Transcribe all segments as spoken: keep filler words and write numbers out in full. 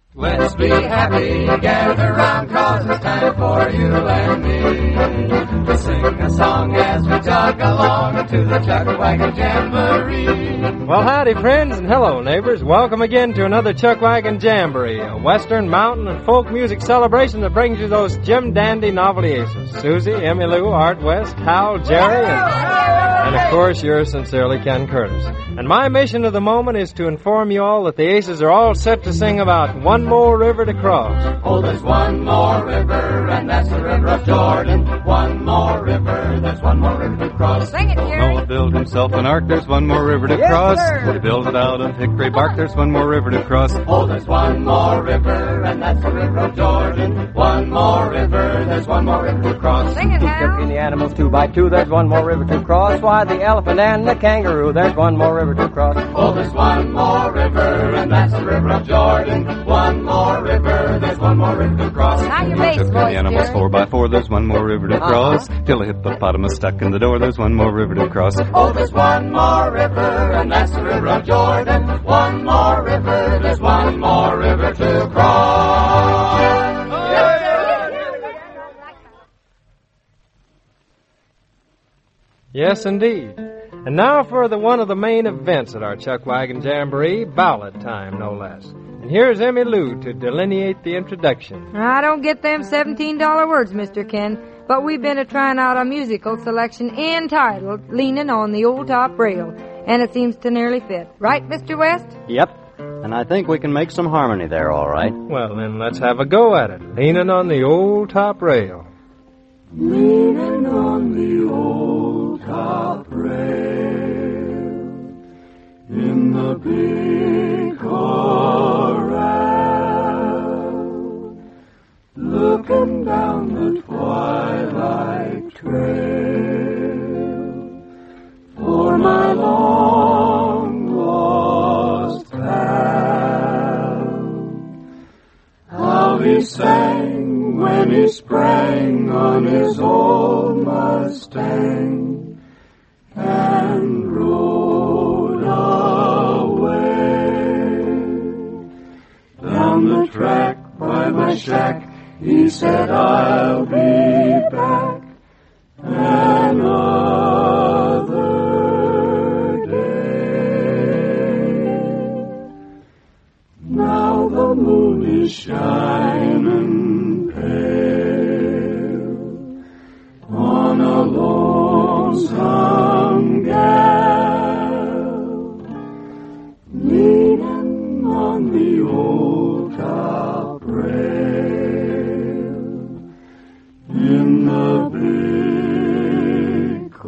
Let's be happy, gather round, cause it's time for you and me to sing a song as we jog along to the Chuck Wagon Jamboree. Well, howdy, friends, and hello, neighbors. Welcome again to another Chuck Wagon Jamboree, a western, mountain, and folk music celebration that brings you those Jim Dandy novelty aces. Susie, Emmylou, Art West, Hal, Jerry, and, and of course, yours sincerely, Ken Curtis. And my mission of the moment is to inform you all that the aces are all set to sing about one more river to cross. Oh, there's one more river, and that's the river of Jordan. One more river, there's one more river to cross. Sing it, Jerry. Noah built himself an ark, there's one more river to Yes, cross. sir. He built it out of hickory bark, there's one more river to cross. Oh, there's one more river, and that's the river of Jordan. One more river, there's one more river to cross. Sing it, Hal. Took in the animals two by two, there's one more river to cross. Why, the elephant and the kangaroo, there's one more river to cross. Oh, there's one more river, and that's the river of Jordan. One more river, there's one more river to cross. Now your He bass took in voice, the animals Jerry. four by four, there's one more river to cross. Till the hippopotamus stuck in the door, there's one more river to cross. Oh, there's one more river, and that's the river of Jordan. One more river, there's one more river to cross. Yes, indeed. And now for the one of the main events at our Chuck Wagon Jamboree, ballad time, no less. And here's Emmylou to delineate the introduction. I don't get them seventeen dollar words, Mister Ken, but we've been a-trying out a musical selection entitled Leaning on the Old Top Rail, and it seems to nearly fit. Right, Mister West? Yep, and I think we can make some harmony there, all right. Well, then let's have a go at it. Leaning on the old top rail. Leaning on the old top rail in the big corral, looking down the twilight trail for my long lost pal. How he sang when he sprang on his old Mustang and rode away. Down the track by my shack, he said, I'll be back another day. Now the moon is shining pale on a lonesome gal, leaning on the old top rail in the big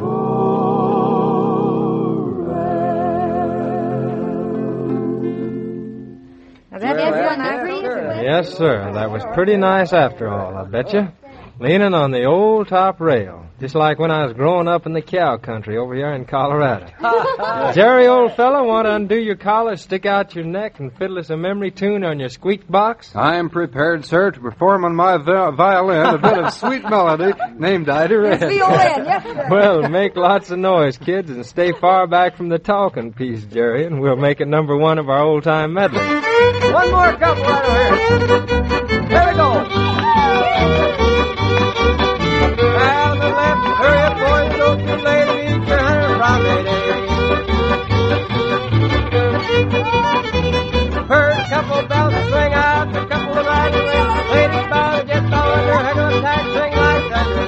corral. Now that is one I agree with. Yes, sir. That was pretty nice after all, I bet you. Leaning on the old top rail, just like when I was growing up in the cow country over here in Colorado. Jerry, old fella, want to undo your collar, stick out your neck, and fiddle us a memory tune on your squeak box? I am prepared, sir, to perform on my vi- violin a bit of sweet melody named Ida Red. Violin, yes, sir. Well, make lots of noise, kids, and stay far back from the talking piece, Jerry, and we'll make it number one of our old-time medley. One more couple right over here. Here we go. Down the left, hurry up, boys, don't too late, eat your hair promenade. Heard a couple bells swing out, a couple of rides, ladies bound to get on their head on tack, swing like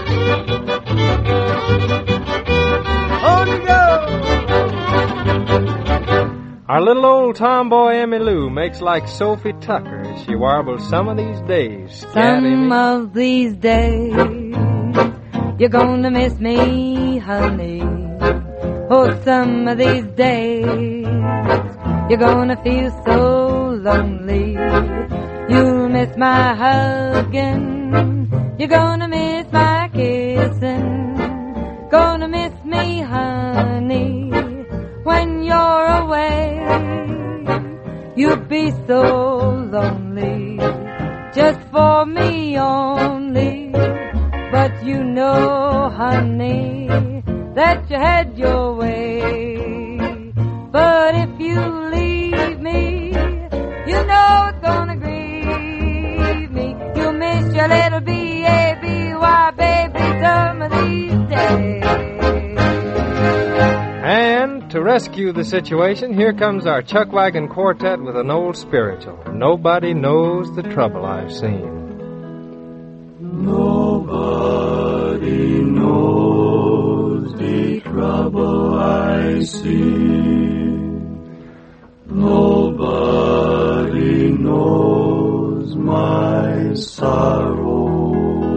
that. On you go! Our little old tomboy Emmylou makes like Sophie Tucker as she warbles some of these days. Some of these days, you're gonna miss me, honey. Oh, some of these days, you're gonna feel so lonely. You'll miss my hugging, you're gonna miss my kissing, gonna miss me, honey, when you're away. You'll be so lonely, just for me only. But you know, honey, that you had your way. But if you leave me, you know it's gonna grieve it'll be A B Y, baby, some of these days. And to rescue the situation, here comes our Chuck Wagon Quartet with an old spiritual. Nobody knows the trouble I've seen. Nobody knows the trouble I see. Nobody knows my sorrow.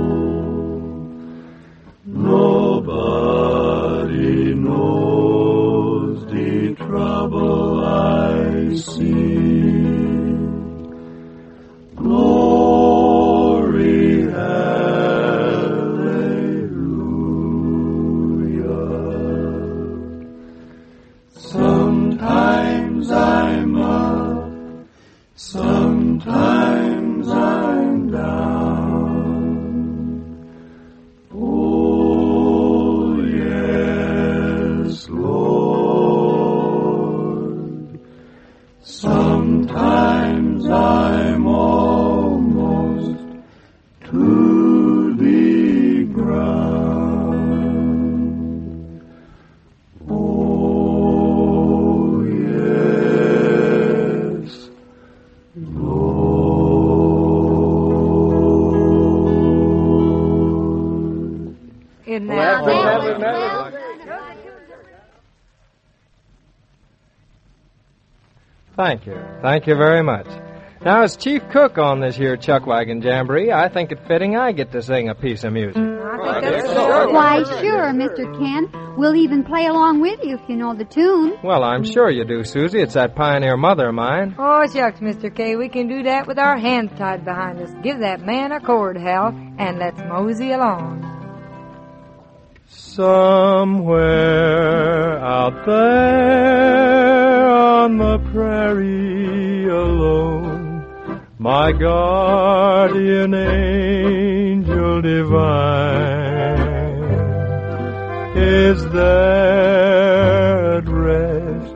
Nobody knows the trouble I see. Glory, hallelujah. Sometimes I'm up, sometimes I'm down. Oh, yes, Lord. Sometimes I'm almost to the ground. Oh, yes, Lord. Isn't that Well, Thank you. Thank you very much. Now, as chief cook on this here Chuck Wagon Jamboree, I think it fitting I get to sing a piece of music. I think that's so. Why, sure, Mister Ken. We'll even play along with you if you know the tune. Well, I'm sure you do, Susie. It's that pioneer mother of mine. Oh, shucks, Mister K. We can do that with our hands tied behind us. Give that man a chord, Hal, and let's mosey along. Somewhere out there on the prairie alone, my guardian angel divine is there at rest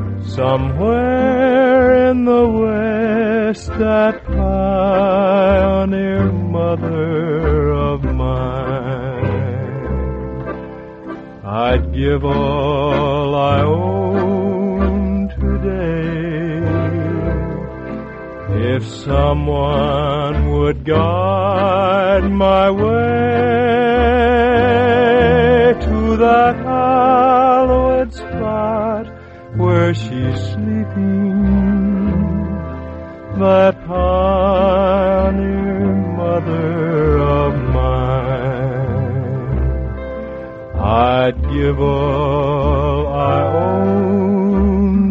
somewhere in the west, that pioneer mother of mine. I'd give all I own today if someone would guide my way to that hallowed spot where she's sleeping, that pioneer mother of mine. I'd give all I own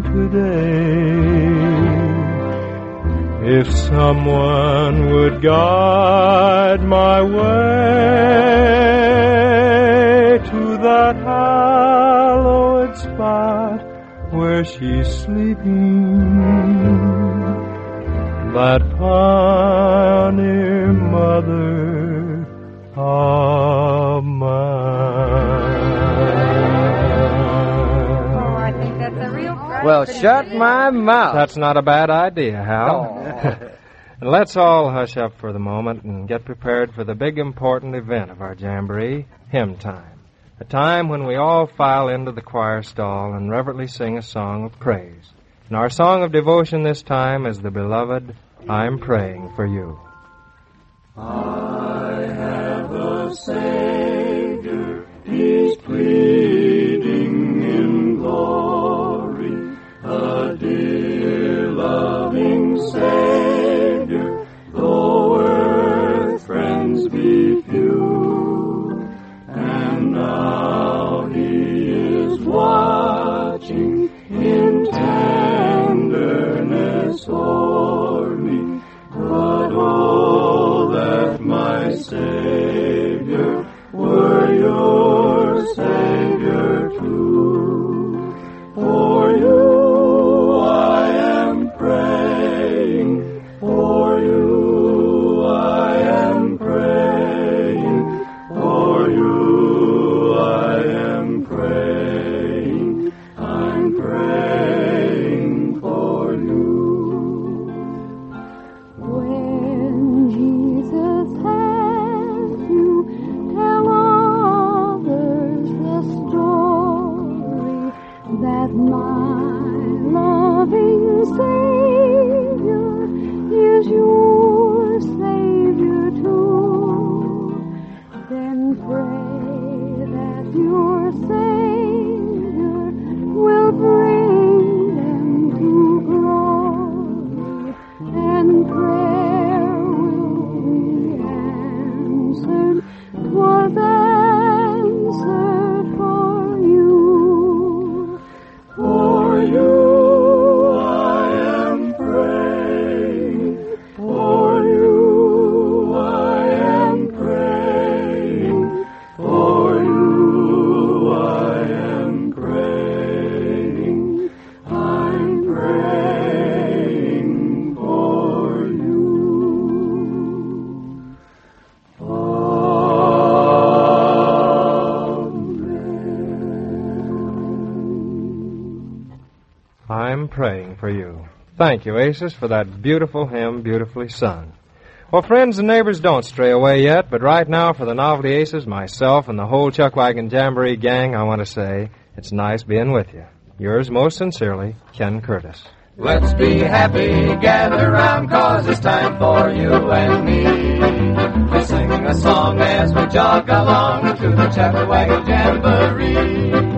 today if someone would guide my way to that hallowed spot where she's sleeping, that pioneer mother of mine. Well, shut my mouth. That's not a bad idea, Hal. Oh. And let's all hush up for the moment and get prepared for the big important event of our jamboree, hymn time. A time when we all file into the choir stall and reverently sing a song of praise. And our song of devotion this time is the beloved, I'm Praying for You. I have a Savior, He's pleading in glory, a dear loving Savior, though earth friends be few, and now He is watching in tenderness o'er me, but oh, that my Savior praying for you. Thank you, Aces, for that beautiful hymn, beautifully sung. Well, friends and neighbors, don't stray away yet, but right now for the Novelty Aces, myself, and the whole Chuckwagon Jamboree gang, I want to say it's nice being with you. Yours most sincerely, Ken Curtis. Let's be happy, gather round, 'cause it's time for you and me to sing a song as we jog along to the Chuckwagon Jamboree.